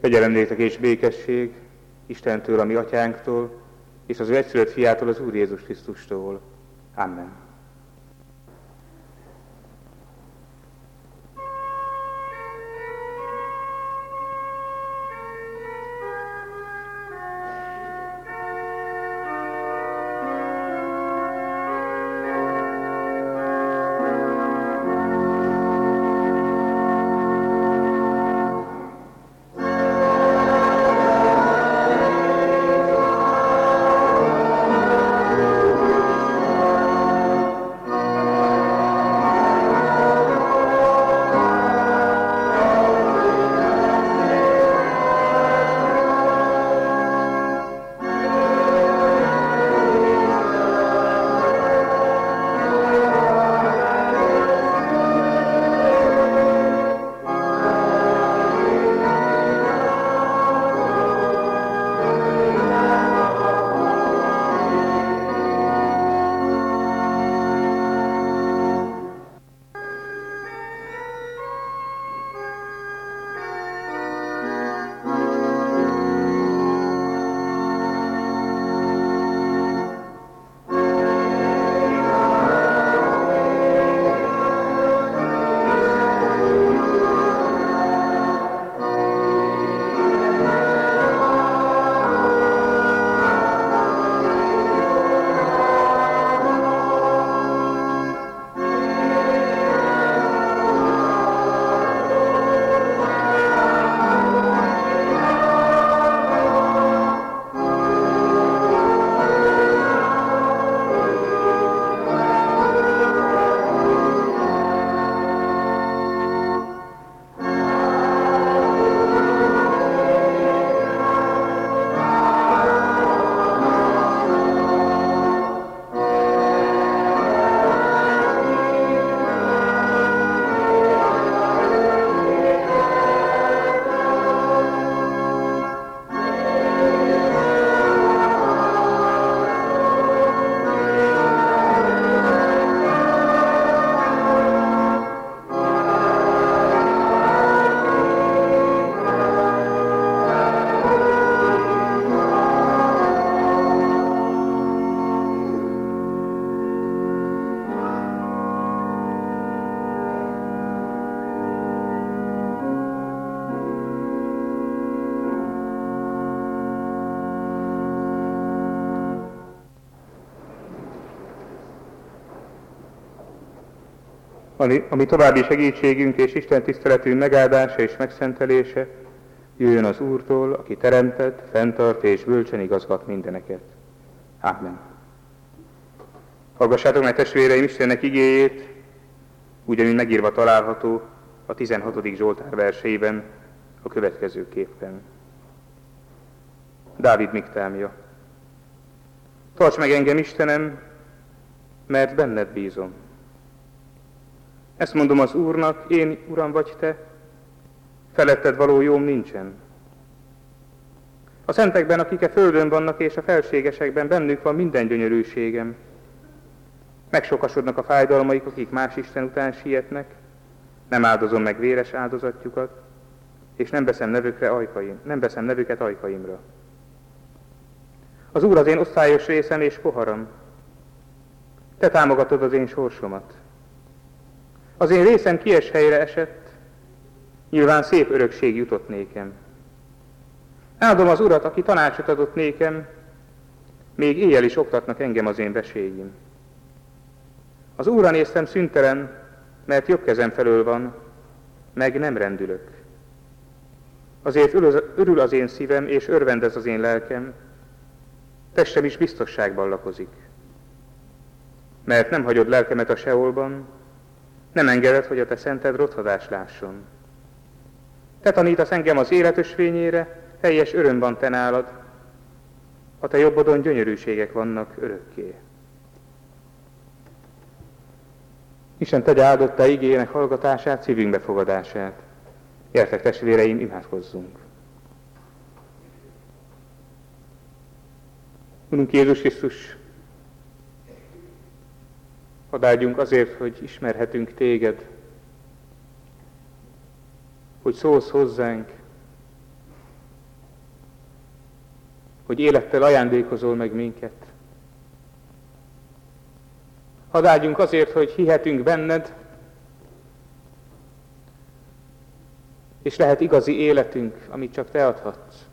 Kegyelem néktek és békesség Istentől, a mi atyánktól, és az ő egyszülött fiától, az Úr Jézus Krisztustól. Amen. Ami további segítségünk és Isten tiszteletünk megáldása és megszentelése jöjjön az Úrtól, aki teremtett, fenntart és bölcsen igazgat mindeneket. Ámen. Hallgassátok meg, testvéreim, Istennek igéjét, ugyanúgy megírva található a 16. Zsoltár verseiben a következőképpen. Dávid miktámja. Tarts meg engem, Istenem, mert benned bízom. Ezt mondom az Úrnak, én, Uram, vagy te, feletted való jóm nincsen. A szentekben, akik a földön vannak, és a felségesekben bennük van minden gyönyörűségem. Megsokasodnak a fájdalmaik, akik más Isten után sietnek, nem áldozom meg véres áldozatjukat, és nem veszem nevüket ajkaimra. Az Úr az én osztályos részem és poharam. Te támogatod az én sorsomat. Az én részem kies helyre esett, nyilván szép örökség jutott nékem. Áldom az Urat, aki tanácsot adott nékem, még éjjel is oktatnak engem az én vesélyim. Az Úrra néztem szüntelen, mert jobb kezem felől van, meg nem rendülök. Azért örül az én szívem, és örvendez az én lelkem, testem is biztosságban lakozik. Mert nem hagyod lelkemet a seolban, nem engeded, hogy a te szented rothadást lásson. Te tanítasz engem az élet ösvényére, teljes öröm van te nálad, a te jobbodon gyönyörűségek vannak örökké. Isten tegye áldottá igéjének hallgatását, szívünk befogadását. Gyertek, testvéreim, imádkozzunk. Urunk Jézus Krisztus, hadd áldjunk azért, hogy ismerhetünk téged, hogy szólsz hozzánk, hogy élettel ajándékozol meg minket. Hadd áldjunk azért, hogy hihetünk benned, és lehet igazi életünk, amit csak te adhatsz.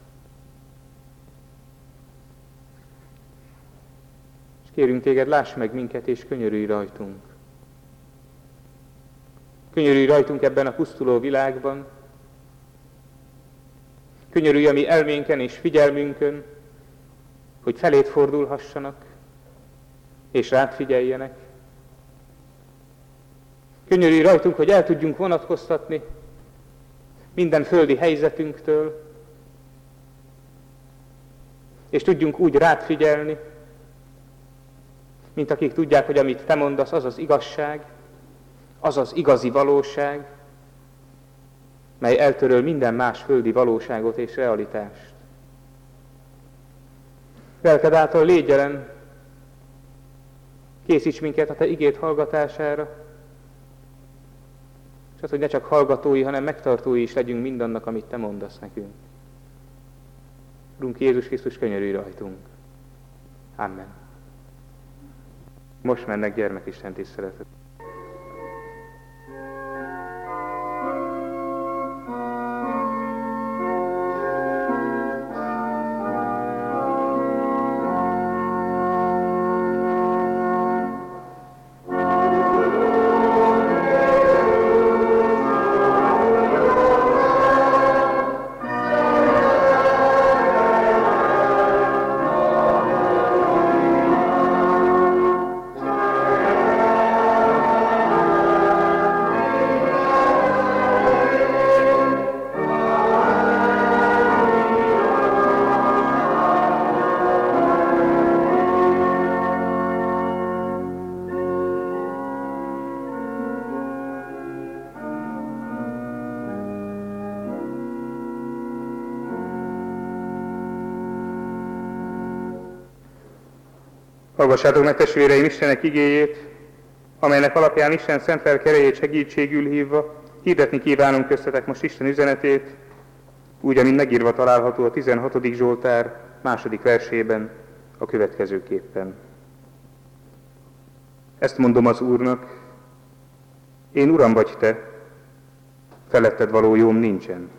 És kérünk téged, láss meg minket, és könyörülj rajtunk. Könyörülj rajtunk ebben a pusztuló világban. Könyörülj a mi elménken és figyelmünkön, hogy feléd fordulhassanak, és rád figyeljenek. Könyörülj rajtunk, hogy el tudjunk vonatkoztatni minden földi helyzetünktől, és tudjunk úgy rád figyelni, mint akik tudják, hogy amit te mondasz, az az igazság, az az igazi valóság, mely eltöröl minden más földi valóságot és realitást. Lelked által légy jelen, készíts minket a te igéd hallgatására, és az, hogy ne csak hallgatói, hanem megtartói is legyünk mindannak, amit te mondasz nekünk. Urunk Jézus Krisztus, könyörülj rajtunk. Amen. Most mennek gyermekisten tiszteletet. Hallgassátok meg, testvéreim, Istenek igéjét, amelynek alapján Isten szent lelke segítségül hívva hirdetni kívánunk köztetek most Isten üzenetét, úgy, amint megírva található a 16. Zsoltár 2. versében a következőképpen. Ezt mondom az Úrnak, én Uram vagy te, feletted való jóm nincsen.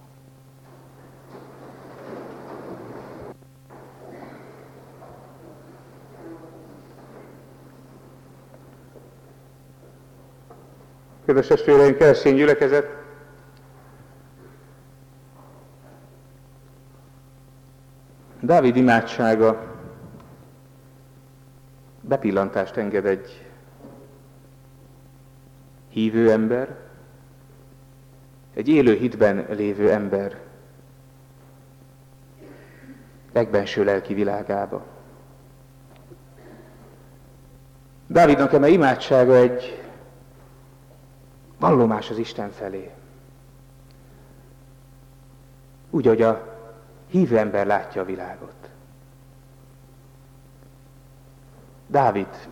Kedves testvéreim, keresztény gyülekezet! Dávid imádsága bepillantást enged egy hívő ember, egy élő hitben lévő ember legbenső lelki világába. Dávidnak eme imádsága egy vallomás az Isten felé. Úgy, ahogy a hívő ember látja a világot. Dávid,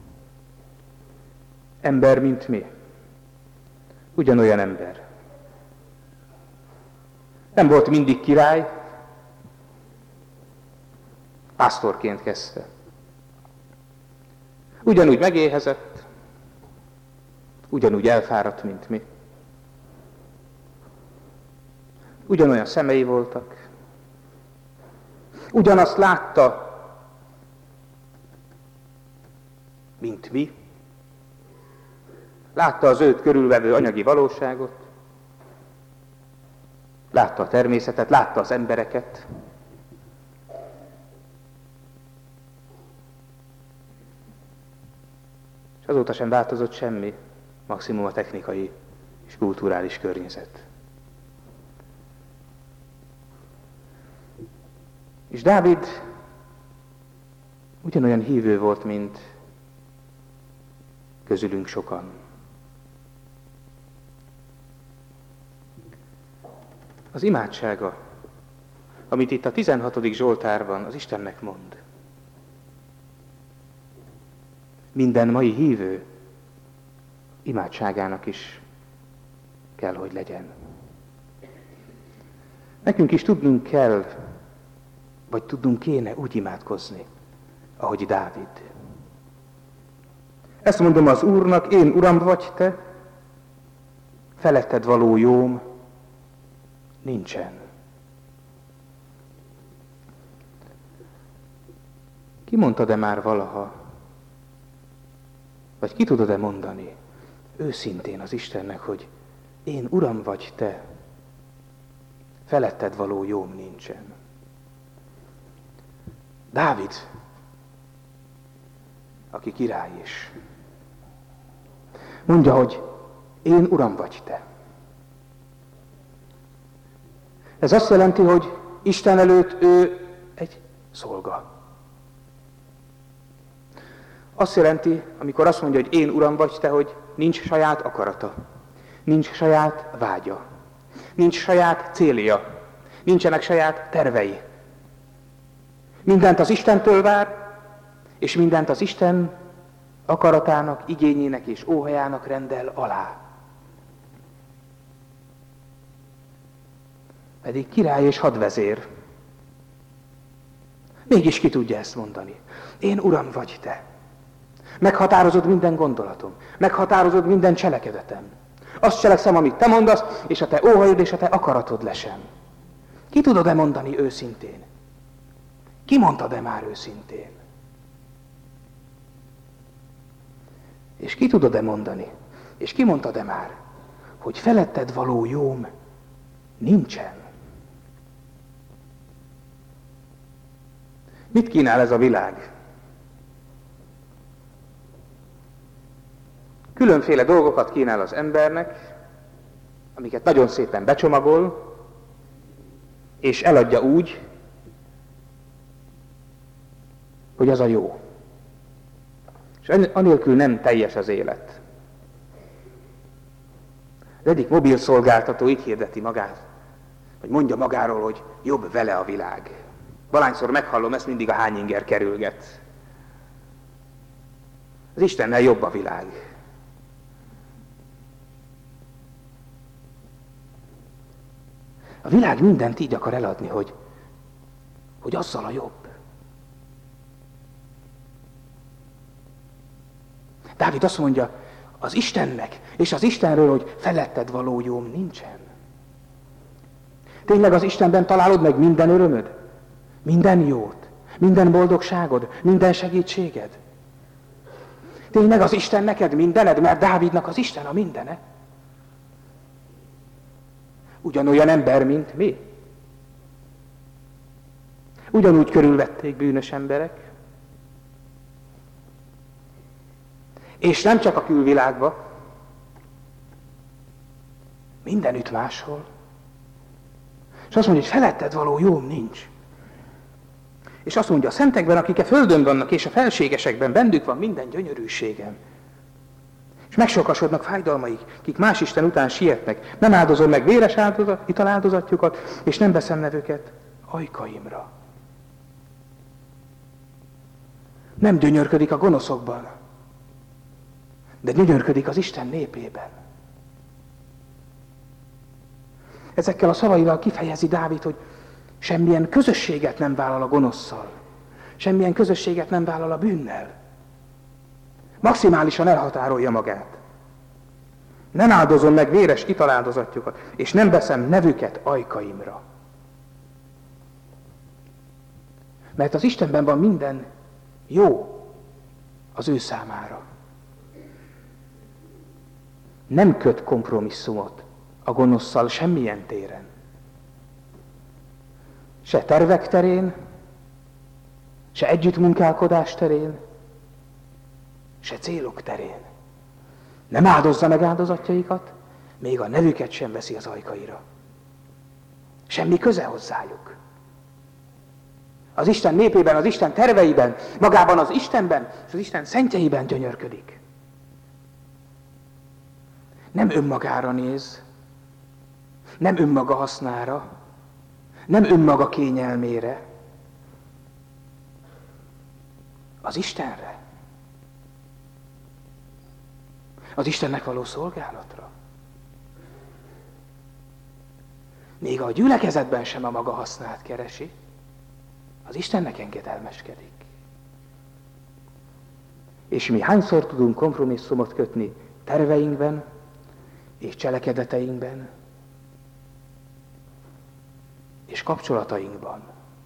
ember, mint mi. Ugyanolyan ember. Nem volt mindig király, pásztorként kezdte. Ugyanúgy megéhezett, ugyanúgy elfáradt, mint mi. Ugyanolyan szemei voltak. Ugyanazt látta, mint mi. Látta az őt körülvevő anyagi valóságot. Látta a természetet, látta az embereket. És azóta sem változott semmi, maximum a technikai és kulturális környezet. És Dávid ugyanolyan hívő volt, mint közülünk sokan. Az imádsága, amit itt a 16. Zsoltárban az Istennek mond, minden mai hívő imádságának is kell, hogy legyen. Nekünk is tudnunk kell, Vagy tudnunk kéne úgy imádkozni, ahogy Dávid. Ezt mondom az Úrnak, én Uram vagy te, feletted való jóm nincsen. Ki mondtad-e már valaha, vagy ki tudod-e mondani őszintén az Istennek, hogy én Uram vagy te, feletted való jóm nincsen. Dávid, aki király is, mondja, hogy én Uram vagy te. Ez azt jelenti, hogy Isten előtt ő egy szolga. Azt jelenti, amikor azt mondja, hogy én Uram vagy te, hogy nincs saját akarata, nincs saját vágya, nincs saját célja, nincsenek saját tervei. Mindent az Istentől vár, és mindent az Isten akaratának, igényének és óhajának rendel alá. Pedig király és hadvezér. Mégis ki tudja ezt mondani. Én Uram vagy te. Meghatározod minden gondolatom, meghatározod minden cselekedetem. Azt cselekszem, amit te mondasz, és a te óhajod és a te akaratod lesem. Ki tudod-e mondani őszintén? Ki mondtad-e már őszintén? És ki tudod-e mondani? És ki mondtad-e már, hogy feletted való jóm nincsen? Mit kínál ez a világ? Különféle dolgokat kínál az embernek, amiket nagyon szépen becsomagol, és eladja úgy, hogy az a jó. És anélkül nem teljes az élet. Az egyik mobilszolgáltató így hirdeti magát, vagy mondja magáról, hogy jobb vele a világ. Valányszor meghallom, ezt mindig a hányinger kerülget. Az Istennel jobb a világ. A világ mindent így akar eladni, hogy azzal a jobb. Dávid azt mondja az Istennek és az Istenről, hogy feletted való jóm nincsen. Tényleg az Istenben találod meg minden örömöd? Minden jót? Minden boldogságod? Minden segítséged? Tényleg az Isten neked mindened? Mert Dávidnak az Isten a mindene. Ugyanolyan ember, mint mi. Ugyanúgy körülvették bűnös emberek. És nem csak a külvilágban, mindenütt máshol. És azt mondja, hogy feletted való jóm nincs. És azt mondja, a szentekben, akik a földön vannak, és a felségesekben bennük van minden gyönyörűségem. És megsokasodnak fájdalmaik, kik más Isten után sietnek. Nem áldozom meg véres italáldozatjukat, és nem veszem nevüket ajkaimra. Nem gyönyörködik a gonoszokban, de gyönyörködik az Isten népében. Ezekkel a szavaival kifejezi Dávid, hogy semmilyen közösséget nem vállal a gonoszszal, semmilyen közösséget nem vállal a bűnnel. Maximálisan elhatárolja magát. Nem áldozom meg véres italáldozatjukat, és nem veszem nevüket ajkaimra. Mert az Istenben van minden jó az ő számára. Nem köt kompromisszumot a gonoszszal semmilyen téren. Se tervek terén, se együttmunkálkodás terén, se célok terén. Nem áldozza meg áldozatjaikat, még a nevüket sem veszi az ajkaira. Semmi köze hozzájuk. Az Isten népében, az Isten terveiben, magában az Istenben és az Isten szentjeiben gyönyörködik. Nem önmagára néz, nem önmaga hasznára, nem önmaga kényelmére, az Istenre. Az Istennek való szolgálatra. Még a gyülekezetben sem a maga hasznát keresi, az Istennek engedelmeskedik. És mi hányszor tudunk kompromisszumot kötni terveinkben és cselekedeteinkben és kapcsolatainkban,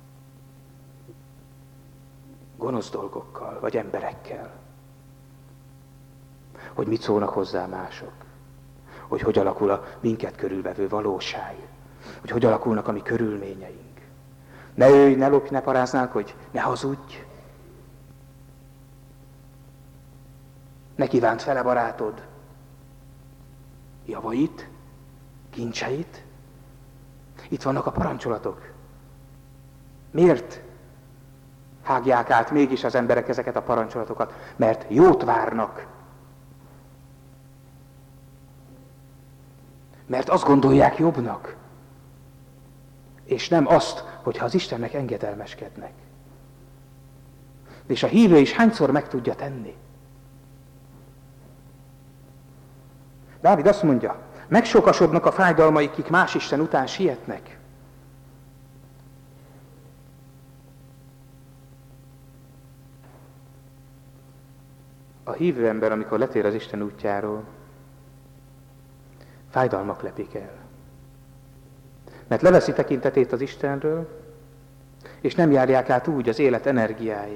gonosz dolgokkal vagy emberekkel, hogy mit szólnak hozzá mások, hogy alakul a minket körülvevő valóság, hogy alakulnak a mi körülményeink. Ne ölj, ne lopj, ne paráználkodj, ne hazudj. Ne kívánt fele barátod javait, kincseit. Itt vannak a parancsolatok. Miért hágják át mégis az emberek ezeket a parancsolatokat? Mert jót várnak. Mert azt gondolják jobbnak. És nem azt, hogyha az Istennek engedelmeskednek. És a hívő is hányszor meg tudja tenni. Dávid azt mondja, megsokasodnak a fájdalmaik, kik más isten után sietnek. A hívő ember, amikor letér az Isten útjáról, fájdalmak lepik el. Mert leveszi tekintetét az Istenről, és nem járják át úgy az élet energiái.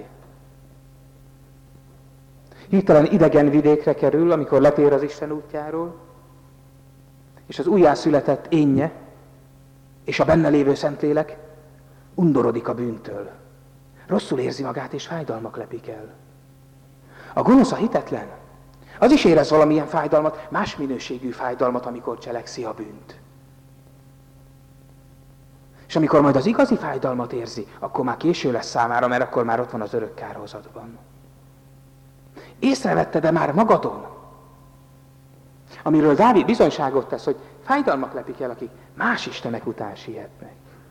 Hirtelen idegen vidékre kerül, amikor letér az Isten útjáról, és az újjászületett énje és a benne lévő Szentlélek undorodik a bűntől. Rosszul érzi magát, és fájdalmak lepik el. A gonosz, a hitetlen, az is érez valamilyen fájdalmat, más minőségű fájdalmat, amikor cselekszi a bűnt. És amikor majd az igazi fájdalmat érzi, akkor már késő lesz számára, mert akkor már ott van az örök kárhozatban. Észrevetted-e már magadon, amiről Dávid bizonyságot tesz, hogy fájdalmak lepik el, akik más istenek után sietnek?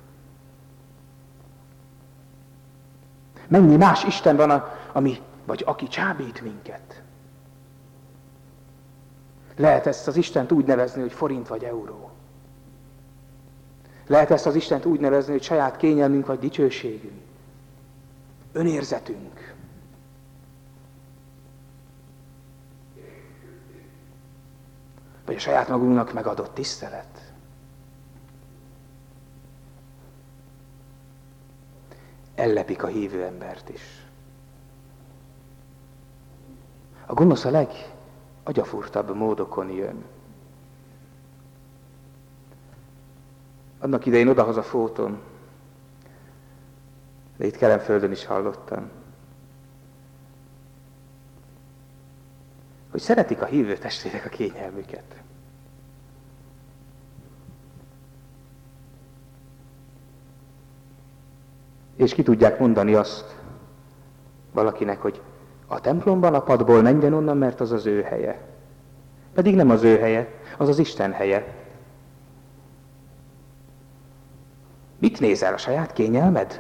Mennyi más isten van, vagy aki csábít minket? Lehet ezt az Istent úgy nevezni, hogy forint vagy euró. Lehet ezt az Istent úgy nevezni, hogy saját kényelmünk vagy dicsőségünk. Önérzetünk. Vagy a saját magunknak megadott tisztelet. Ellepik a hívő embert is. A gonosz a legagyafurtabb módokon jön. Annak idején odahaza Fóton, de itt Kelenföldön is hallottam, hogy szeretik a hívő testvérek a kényelmüket. És ki tudják mondani azt valakinek, hogy a templomban a padból menjen onnan, mert az az ő helye. Pedig nem az ő helye, az az Isten helye. Mit nézel, a saját kényelmed?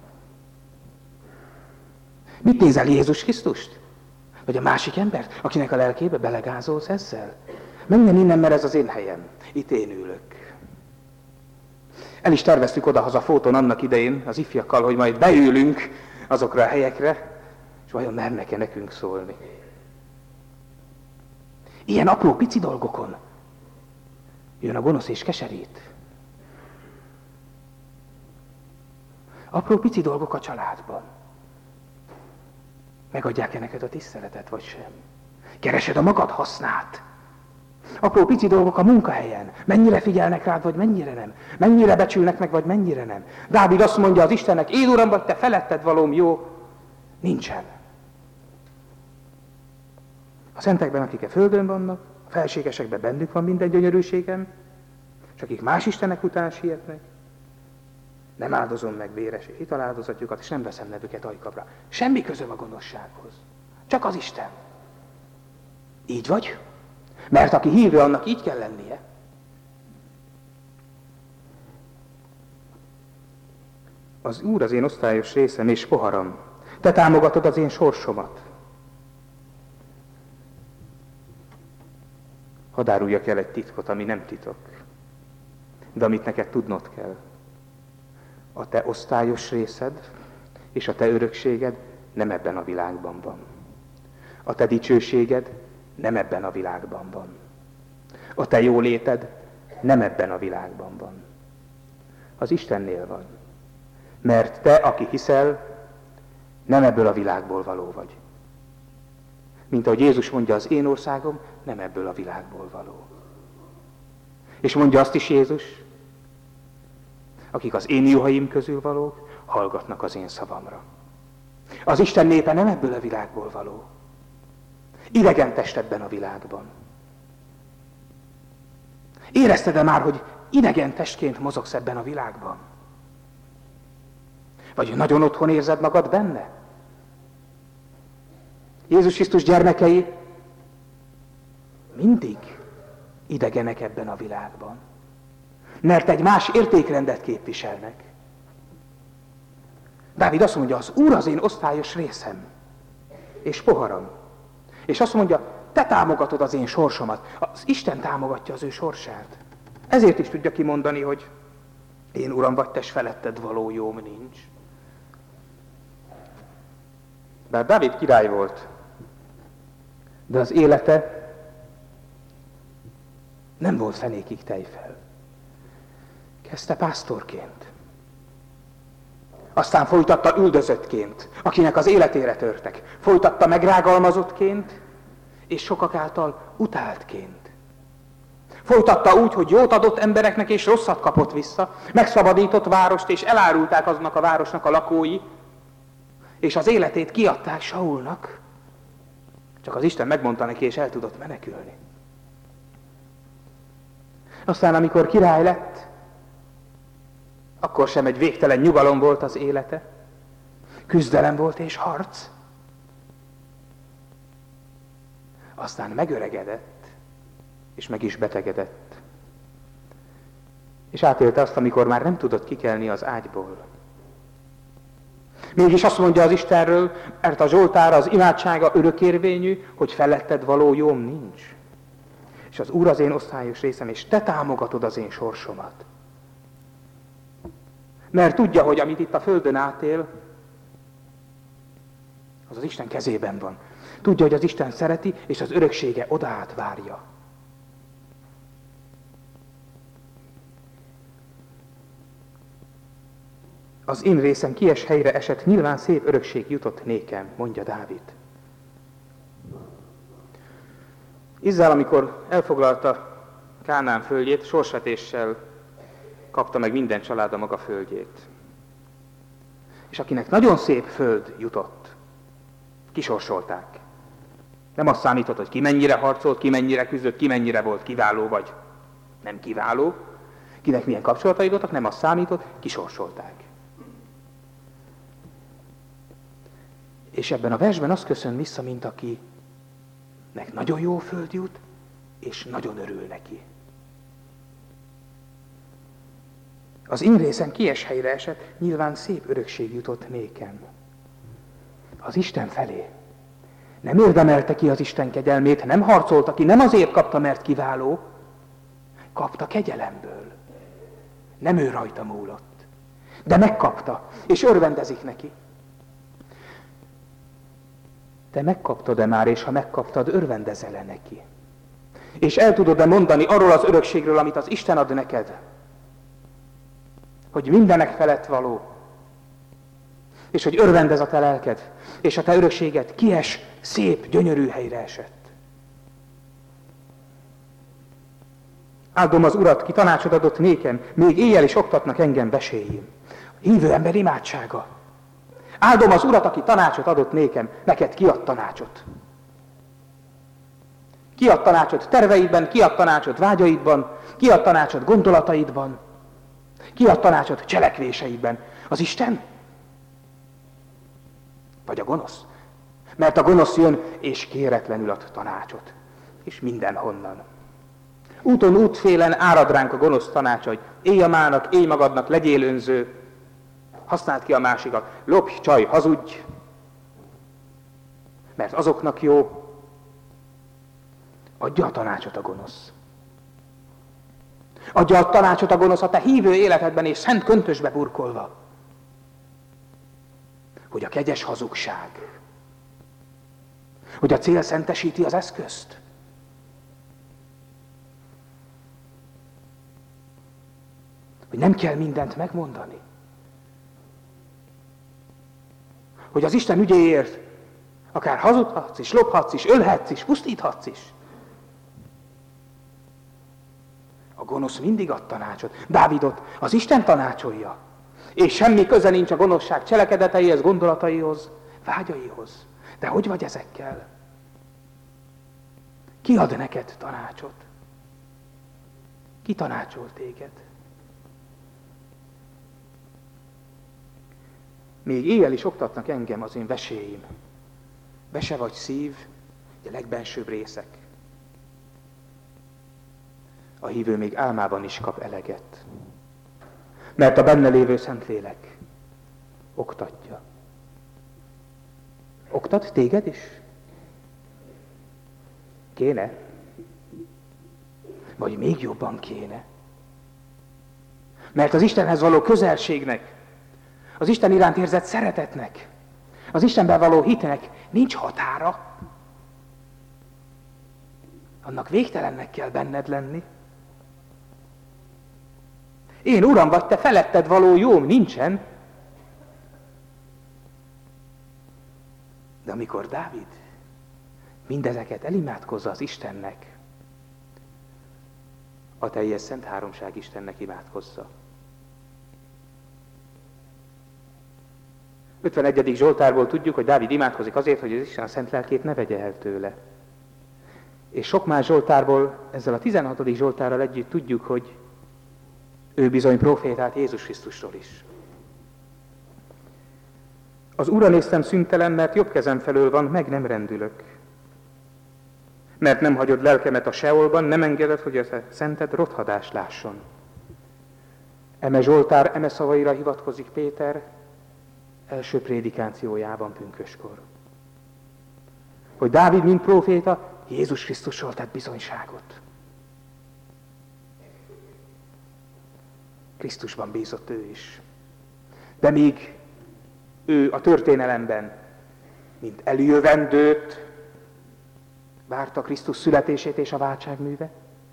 Mit nézel, Jézus Krisztust? Vagy a másik embert, akinek a lelkébe belegázolsz ezzel? Menjen innen, mert ez az én helyem. Itt én ülök. El is terveztük odahaza Fóton annak idején az ifjakkal, hogy majd beülünk azokra a helyekre, és vajon mernek-e nekünk szólni? Ilyen apró, pici dolgokon jön a gonosz és keserít. Apró, pici dolgok a családban. Megadják-e neked a tiszteletet, vagy sem? Keresed a magad hasznát. Apró, pici dolgok a munkahelyen. Mennyire figyelnek rád, vagy mennyire nem? Mennyire becsülnek meg, vagy mennyire nem? Dávid azt mondja az Istennek, én Uram, vagy te feletted valóm jó? Nincsen. A szentekben, akik a földön vannak, a felségesekben bennük van minden gyönyörűségem, és akik más istenek után sietnek, nem áldozom meg véres és italáldozatjukat, és nem veszem nevüket ajkabra. Semmi közöm a gonoszsághoz. Csak az Isten. Így vagy? Mert aki hívő, annak így kell lennie. Az Úr az én osztályos részem és poharam. Te támogatod az én sorsomat. Hadd áruljak el egy titkot, ami nem titok, de amit neked tudnod kell. A te osztályos részed, és a te örökséged nem ebben a világban van. A te dicsőséged nem ebben a világban van. A te jóléted nem ebben a világban van. Az Istennél van. Mert te, aki hiszel, nem ebből a világból való vagy. Mint ahogy Jézus mondja, az én országom nem ebből a világból való. És mondja azt is Jézus, akik az én juhaim közül valók, hallgatnak az én szavamra. Az Isten népe nem ebből a világból való. Idegen test ebben a világban. Érezted-e már, hogy idegen testként mozogsz ebben a világban? Vagy nagyon otthon érzed magad benne? Jézus Krisztus gyermekei mindig idegenek ebben a világban. Mert egy más értékrendet képviselnek. Dávid azt mondja, az Úr az én osztályos részem és poharam. És azt mondja, te támogatod az én sorsomat. Az Isten támogatja az ő sorsát. Ezért is tudja kimondani, hogy én Uram vagy, te s feletted való jóm nincs. Bár Dávid király volt, de az élete nem volt fenékig tejfel. Kezdte pásztorként. Aztán folytatta üldözöttként, akinek az életére törtek. Folytatta megrágalmazottként, és sokak által utáltként. Folytatta úgy, hogy jót adott embereknek, és rosszat kapott vissza. Megszabadított várost, és elárulták aznak a városnak a lakói, és az életét kiadták Saulnak. Csak az Isten megmondta neki, és el tudott menekülni. Aztán, amikor király lett, akkor sem egy végtelen nyugalom volt az élete. Küzdelem volt és harc. Aztán megöregedett, és meg is betegedett. És átélte azt, amikor már nem tudott kikelni az ágyból. Mégis azt mondja az Istenről, mert a Zsoltár az imádsága örökérvényű, hogy feletted való jóm nincs. És az Úr az én osztályos részem, és te támogatod az én sorsomat. Mert tudja, hogy amit itt a földön átél, az az Isten kezében van. Tudja, hogy az Isten szereti, és az öröksége odaát várja. Az én részem kies helyre esett, nyilván szép örökség jutott nékem, mondja Dávid. Izrael, amikor elfoglalta Kánaán földjét, sorsvetéssel kapta meg minden család a maga földjét. És akinek nagyon szép föld jutott, kisorsolták. Nem azt számított, hogy ki mennyire harcolt, ki mennyire küzdött, ki mennyire volt kiváló vagy nem kiváló, kinek milyen kapcsolatai voltak, nem azt számított, kisorsolták. És ebben a versben azt köszön vissza, mint akinek nagyon jó föld jut, és nagyon örül neki. Az én részem kies helyre esett, nyilván szép örökség jutott nékem. Az Isten felé. Nem érdemelte ki az Isten kegyelmét, nem harcolta ki, nem azért kapta, mert kiváló, kapta kegyelemből. Nem ő rajta múlott. De megkapta, és örvendezik neki. Te megkaptad-e már, és ha megkaptad, örvendezel-e neki? És el tudod-e mondani arról az örökségről, amit az Isten ad neked? Hogy mindenek felett való, és hogy örvendez a te lelked, és a te örökséged kies, szép, gyönyörű helyre esett. Áldom az Urat, ki tanácsot adott nékem, még éjjel is oktatnak engem veséim. Hívő ember imádsága. Áldom az Urat, aki tanácsot adott nékem, neked ki ad tanácsot. Ki ad tanácsot terveidben, ki ad tanácsot vágyaidban, ki ad tanácsot gondolataidban, ki ad tanácsot cselekvéseidben. Az Isten? Vagy a gonosz? Mert a gonosz jön, és kéretlenül ad tanácsot. És mindenhonnan. Úton, útfélen árad ránk a gonosz tanács, hogy élj a mának, élj magadnak, legyél önző. Használd ki a másikat. Lopj, csaj, hazudj. Mert azoknak jó. Adja a tanácsot a gonosz. Adja a tanácsot a gonosz a te hívő életedben és szent köntösbe burkolva. hogy a kegyes hazugság, hogy a cél szentesíti az eszközt. Hogy nem kell mindent megmondani. Hogy az Isten ügyéért akár hazudhatsz is, lophatsz is, ölhetsz is, pusztíthatsz is. A gonosz mindig ad tanácsot. Dávidot az Isten tanácsolja. És semmi köze nincs a gonoszság cselekedeteihez, gondolataihoz, vágyaihoz. De hogy vagy ezekkel? Ki ad neked tanácsot? Ki tanácsol téged? Még éjjel is oktatnak engem az én veséim. Vese vagy szív, a legbensőbb részek. A hívő még álmában is kap eleget. Mert a benne lévő Szentlélek oktatja. Oktat téged is? Kéne? Vagy még jobban kéne? Mert az Istenhez való közelségnek, az Isten iránt érzett szeretetnek, az Istenben való hitnek nincs határa. Annak végtelennek kell benned lenni. Én, Uram, vagy te feletted való jóm nincsen. De amikor Dávid mindezeket elimádkozza az Istennek, a teljes szent háromság Istennek imádkozza. 51. Zsoltárból tudjuk, hogy Dávid imádkozik azért, hogy az Isten a szent lelkét ne vegye el tőle. És sok más Zsoltárból, ezzel a 16. Zsoltárral együtt tudjuk, hogy ő bizony profétált Jézus Krisztusról is. Az Úrra néztem szüntelen, mert jobb kezem felől van, meg nem rendülök. Mert nem hagyod lelkemet a Seolban, nem engeded, hogy a szented rothadást lásson. Eme Zsoltár, eme szavaira hivatkozik Péter első prédikációjában pünköskor. Hogy Dávid, mint próféta, Jézus Krisztusról tett bizonyságot. Krisztusban bízott ő is. De míg ő a történelemben, mint eljövendőt várta Krisztus születését és a váltságműve,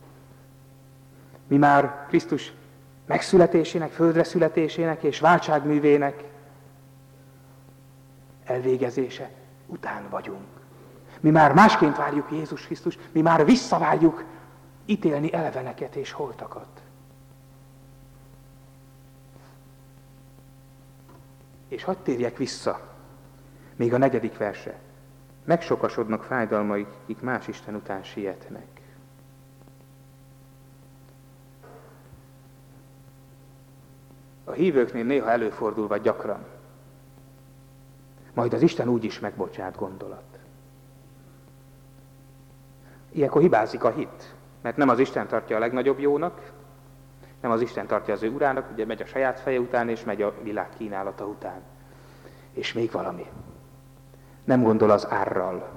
mi már Krisztus megszületésének, földre születésének és váltságművének elvégezése után vagyunk. Mi már másként várjuk Jézus Krisztus, mi már visszavárjuk ítélni eleveneket és holtakat. És hadd térjek vissza, még a 4. verse. Megsokasodnak fájdalmaik, akik más Isten után sietnek. A hívőknél néha előfordul, vagy gyakran. Majd az Isten úgy is megbocsát gondolat. Ilyenkor hibázik a hit, mert nem az Isten tartja a legnagyobb jónak, nem az Isten tartja az ő urának, ugye megy a saját feje után, és megy a világ kínálata után. És még valami. Nem gondol az árral,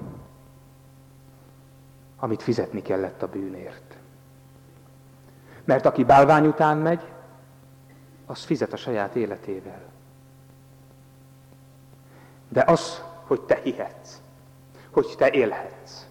amit fizetni kellett a bűnért. Mert aki bálvány után megy, az fizet a saját életével. De az, hogy te hihetsz, hogy te élhetsz,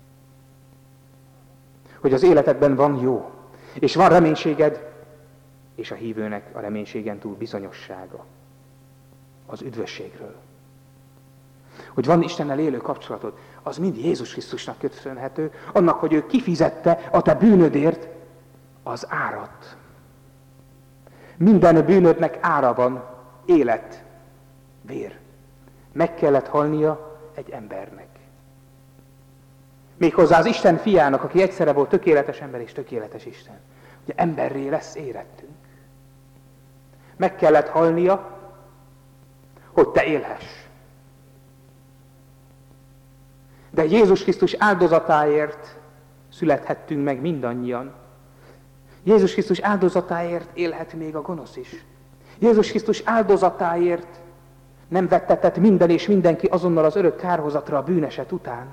hogy az életedben van jó, és van reménységed, és a hívőnek a reménységen túl bizonyossága az üdvösségről. Hogy van Istennel élő kapcsolatod, az mind Jézus Krisztusnak köszönhető, annak, hogy ő kifizette a te bűnödért az árat. Minden bűnödnek ára van, élet, vér. Meg kellett halnia egy embernek. Méghozzá az Isten fiának, aki egyszerre volt tökéletes ember és tökéletes Isten. Ugye emberré lesz érettünk. Meg kellett halnia, hogy te élhess. De Jézus Krisztus áldozatáért születhettünk meg mindannyian. Jézus Krisztus áldozatáért élhet még a gonosz is. Jézus Krisztus áldozatáért nem vettetett minden és mindenki azonnal az örök kárhozatra a bűneset után.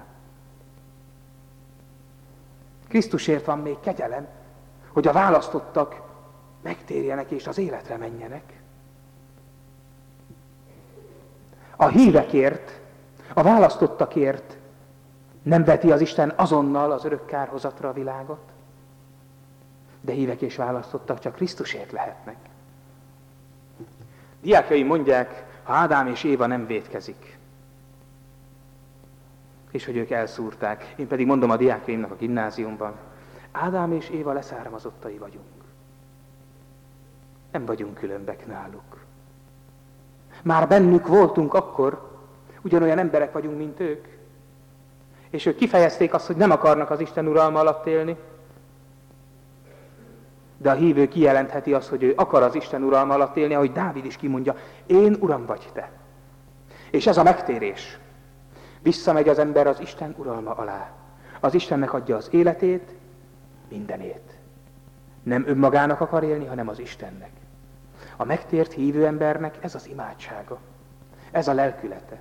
Krisztusért van még kegyelem, hogy a választottak megtérjenek és az életre menjenek. A hívekért, a választottakért nem veti az Isten azonnal az örök kárhozatra a világot, de hívek és választottak csak Krisztusért lehetnek. Diákjaim mondják, ha Ádám és Éva nem vétkezik, és hogy ők elszúrták. Én pedig mondom a diákjaimnak a gimnáziumban, Ádám és Éva leszármazottai vagyunk. Nem vagyunk különbek náluk. Már bennük voltunk akkor, ugyanolyan emberek vagyunk, mint ők. És ők kifejezték azt, hogy nem akarnak az Isten uralma alatt élni. De a hívő kijelentheti azt, hogy ő akar az Isten uralma alatt élni, ahogy Dávid is kimondja, én Uram vagy te. És ez a megtérés. Visszamegy az ember az Isten uralma alá. Az Istennek adja az életét, mindenét. Nem önmagának akar élni, hanem az Istennek. A megtért hívő embernek ez az imádsága. Ez a lelkülete.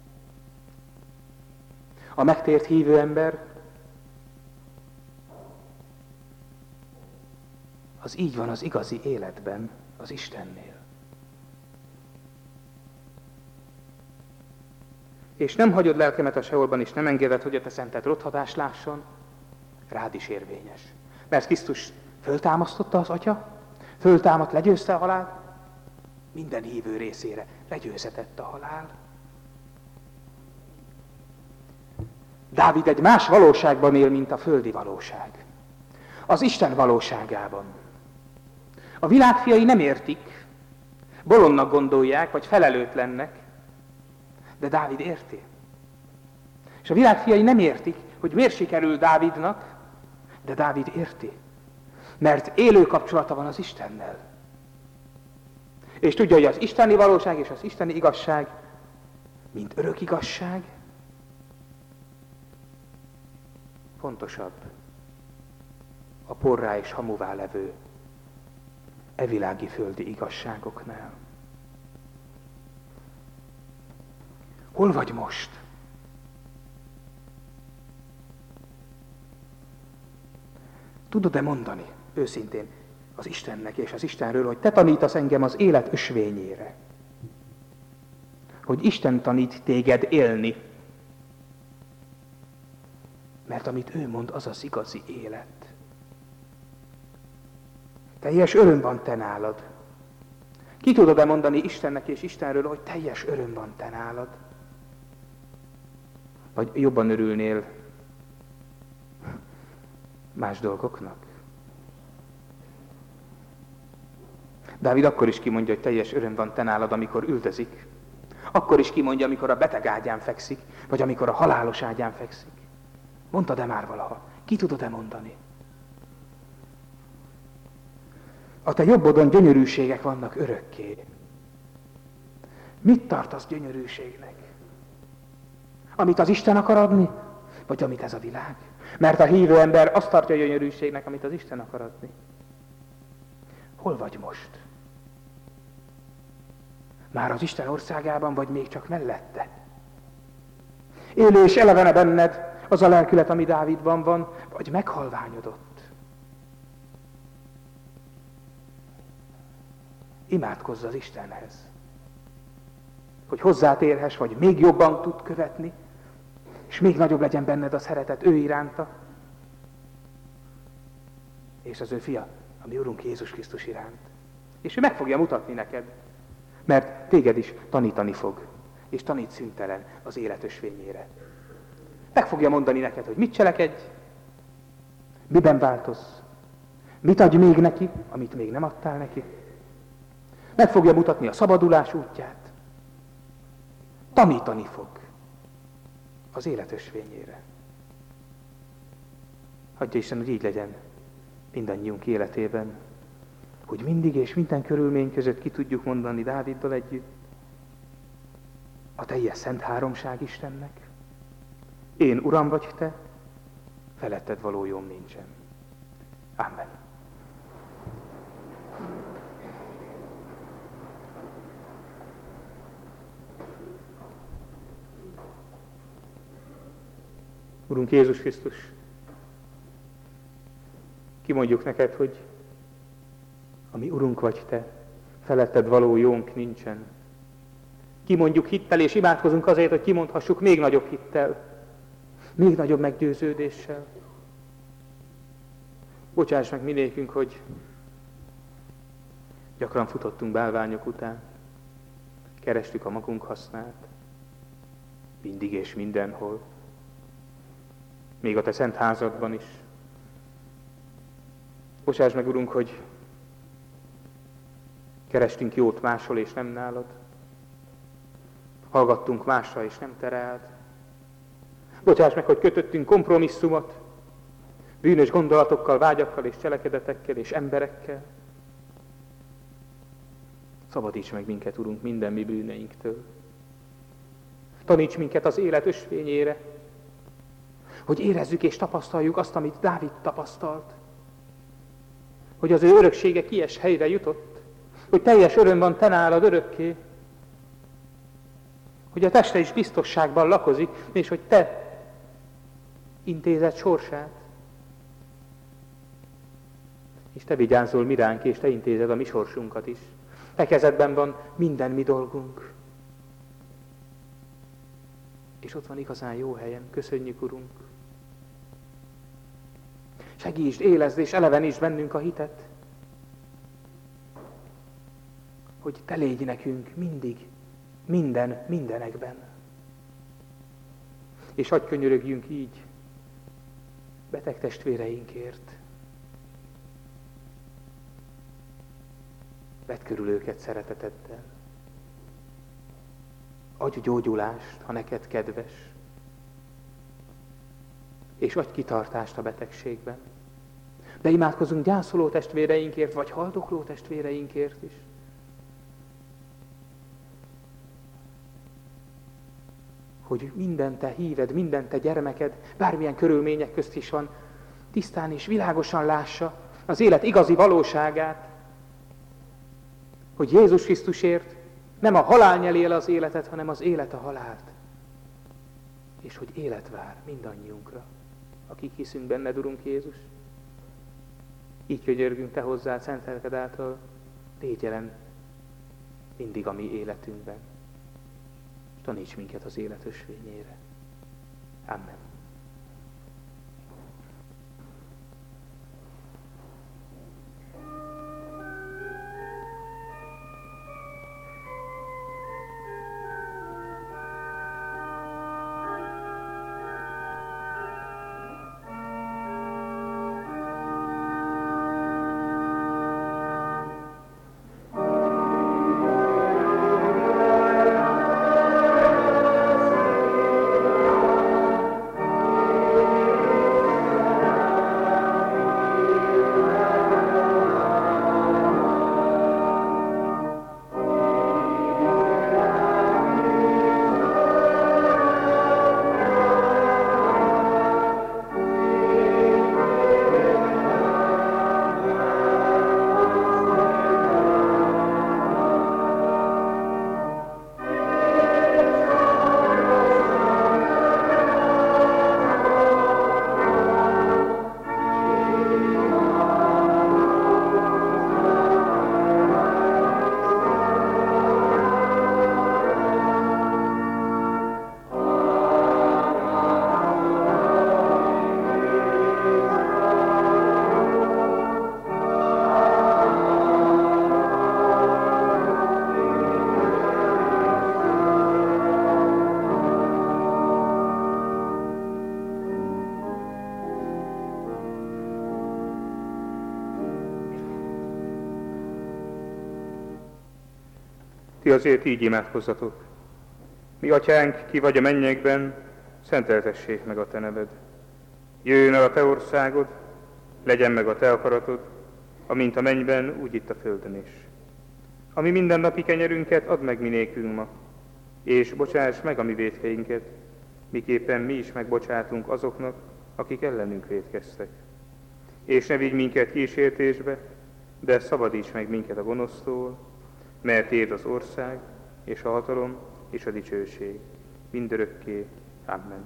A megtért hívő ember az így van az igazi életben, az Istennél. És nem hagyod lelkemet a seholban, és nem engeded, hogy a te szented rothadás lásson, rád is érvényes. Mert Krisztus föltámasztotta az Atya, föltámadt, legyőzte a halált, minden hívő részére legyőzetett a halál. Dávid egy más valóságban él, mint a földi valóság. Az Isten valóságában. A világ fiai nem értik, bolondnak gondolják, vagy felelőtlennek, de Dávid érti. És a világ fiai nem értik, hogy miért sikerül Dávidnak, de Dávid érti. Mert élő kapcsolata van az Istennel. És tudja, hogy az isteni valóság és az isteni igazság, mint örök igazság, fontosabb a porrá és hamuvá levő evilági földi igazságoknál. Hol vagy most? Tudod-e mondani őszintén az Istennek és az Istenről, hogy te tanítasz engem az élet ösvényére? Hogy Isten tanít téged élni. Mert amit ő mond, az az igazi élet. Teljes öröm van te nálad. Ki tudod-e mondani Istennek és Istenről, hogy teljes öröm van te nálad? Vagy jobban örülnél más dolgoknak? Dávid akkor is kimondja, hogy teljes öröm van te nálad, amikor üldözik. Akkor is kimondja, amikor a beteg ágyán fekszik, vagy amikor a halálos ágyán fekszik. Mondtad-e már valaha? Ki tudod-e mondani? A te jobbodon gyönyörűségek vannak örökké. Mit tartasz gyönyörűségnek? Amit az Isten akar adni, vagy amit ez a világ? Mert a hívő ember azt tartja gyönyörűségnek, amit az Isten akar adni. Hol vagy most? Már az Isten országában, vagy még csak mellette? Élő és elevene benned az a lelkület, ami Dávidban van, vagy meghalványodott? Imádkozz az Istenhez, hogy hozzátérhess, vagy még jobban tud követni, és még nagyobb legyen benned a szeretet ő iránta, és az ő fia, a mi Urunk Jézus Krisztus iránt. És ő meg fogja mutatni neked, mert téged is tanítani fog, és tanít szüntelen az élet ösvényére. Meg fogja mondani neked, hogy mit cselekedj, miben változz, mit adj még neki, amit még nem adtál neki. Meg fogja mutatni a szabadulás útját. Tanítani fog az élet ösvényére. Hagyja Isten, hogy így legyen mindannyiunk életében, hogy mindig és minden körülmény között ki tudjuk mondani Dáviddal együtt a teljes szent háromság Istennek. Én Uram vagy te, feletted való jóm nincsen. Amen. Urunk Jézus Krisztus, kimondjuk neked, hogy a mi Urunk vagy te, feletted való jónk nincsen. Kimondjuk hittel, és imádkozunk azért, hogy kimondhassuk még nagyobb hittel, még nagyobb meggyőződéssel. Bocsáss meg mi nékünk, hogy gyakran futottunk bálványok után, kerestük a magunk hasznát, mindig és mindenhol, még a te szent házadban is. Bocsáss meg, Urunk, hogy kerestünk jót máshol és nem nálad, hallgattunk másra és nem te rád. Bocsáss meg, hogy kötöttünk kompromisszumot, bűnös gondolatokkal, vágyakkal és cselekedetekkel és emberekkel. Szabadíts meg minket, Urunk, minden mi bűneinktől. Taníts minket az élet ösvényére, hogy érezzük és tapasztaljuk azt, amit Dávid tapasztalt. Hogy az ő öröksége kies helyre jutott, hogy teljes öröm van te nálad örökké, hogy a teste is biztosságban lakozik, és hogy te intézed sorsát. És te vigyázol mi ránk, és te intézed a mi sorsunkat is. Te kezedben van minden mi dolgunk. És ott van igazán jó helyen. Köszönjük, Urunk. Segítsd, élezd és elevenítsd bennünk a hitet, hogy te légy nekünk mindig, mindenekben. És hadd könyörögjünk így beteg testvéreinkért. Vedd körül őket szereteteddel. Adj gyógyulást, ha neked kedves. És adj kitartást a betegségben. De imádkozunk gyászoló testvéreinkért, vagy haldokló testvéreinkért is. Hogy minden te híved, minden te gyermeked, bármilyen körülmények közt is van, tisztán és világosan lássa az élet igazi valóságát, hogy Jézus Krisztusért nem a halál nyeli el az életet, hanem az élet a halált. És hogy élet vár mindannyiunkra, akik hiszünk benned, Urunk Jézus. Így könyörgünk te hozzád, szent lelked által, légy jelen mindig a mi életünkben. Taníts minket az élet ösvényére. Amen. Ti azért így imádkozzatok. Mi atyánk, ki vagy a mennyekben, szenteltessék meg a te neved. Jöjjön el a te országod, legyen meg a te akaratod, amint a mennyben, úgy itt a földön is. Ami mindennapi kenyerünket add meg mi nékünk ma, és bocsáss meg a mi vétkeinket, miképpen mi is megbocsátunk azoknak, akik ellenünk vétkeztek. És ne vigy minket kísértésbe, de szabadíts meg minket a gonosztól, mert tiéd az ország, és a hatalom, és a dicsőség, mindörökké. Amen.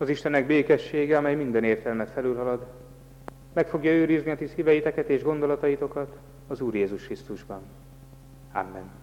Az Istennek békessége, amely minden értelmet felülhalad, meg fogja őrizni a ti szíveiteket és gondolataitokat az Úr Jézus Krisztusban. Amen.